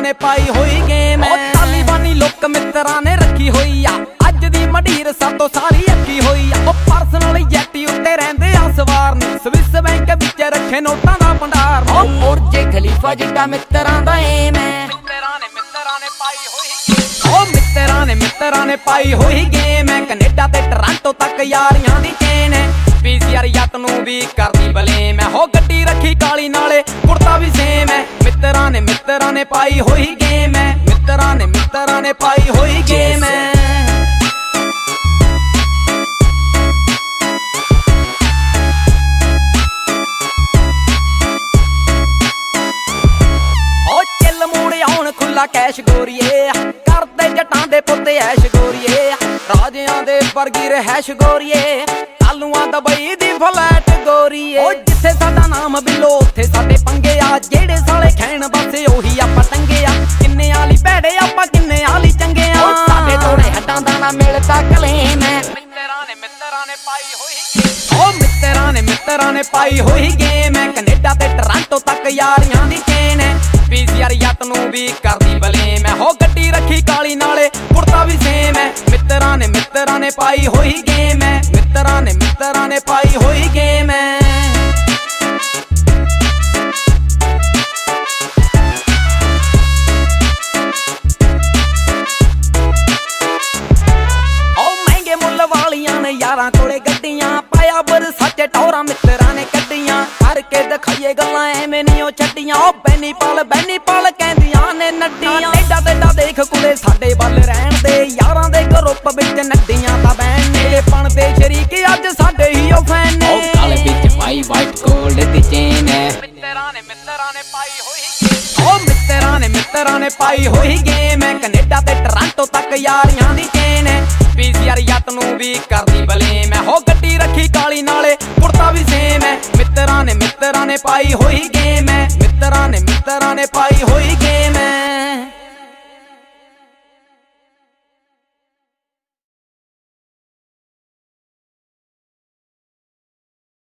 ने पाई हुई गेम है। तालिबानी लुक मित्रां ने रखी हुई आ, अज दी मडीर सातों सारी अक्की हुई आ। पर्सनल जैटी उत्ते रहिंदे आ सवार नी, स्विस बैंक विच रखे नोटां दा भंडार नी। बुर्ज खलीफा जिड्डा मित्रां दा एम है। मित्रां ने पाई हुई, मित्रां ने पाई हुई गेम है। कनेडा ते टोरंटो तक यारियां दी चेन है। पीसीआर जट नूं भी करदी बलेम है। हो गड्डी रखी काली नाले कुर्ता भी सेम है। मित्रां ने पाई हुई गेम है। मित्रां ने पाई हुई गेम है। खुला कैश गोरीए करदे जटां दे पुत्ते ऐश गोरीए, राजियां दे वर्गी रहैश गोरीए, तालुआं दबई दी फ्लैट गोरीए। ओ जिथे साडा नाम बिलो उत्थे साडे पंगे आ, जेड़े साले खैण बसे ओही आपां टंगे आ। किन्ने आली भैड़े आपां किन्ने आली चंगे आ, साडे तोड़े हड्डां दा ना मिलदा कलेम है। मित्रां ने पाई हुई, ओ मित्रां ने पाई हुई गेम है। कनेडा ते टोरंटो तक यारियां दी चेन है। पीसीआर जट नूं भी करदी बलेम है। हो गड्डी रखी काली नाले कुर्ता भी सेम है। मित्रां ने पाई हुई गेम है। मित्रां ने पाई हुई गेम है। यारां कोले गड्डियां पाया बरसाचे टौरां मित्रां ने कड्डियां, करके दिखाइए गल्लां एवें नहीं ओ छड्डियां। ओ बैनी पाल कहंदियां ने नड्डियां। टेढ़ा टेढ़ा देख कुड़े साडे वल रहण दे, यारां दे ग्रुप विच नड्डियां तां बैण ने। पण दे शरीक अज साडे ही ओ फैन ने। ओ काले विच पाई वाइट गोल्ड दी चेन है। मित्रां ने पाई हुई, ओ मित्रां ने पाई हुई गेम है। कनेडा ते टोरंटो तक यारियां दी चेन है। पीसीआर जट नूं भी करदी बलेम है। हो गड्डी रखी काली नाले कुर्ता भी सेम है। मित्रां ने पाई हुई गेम है। मित्रां ने पाई हुई गेम है।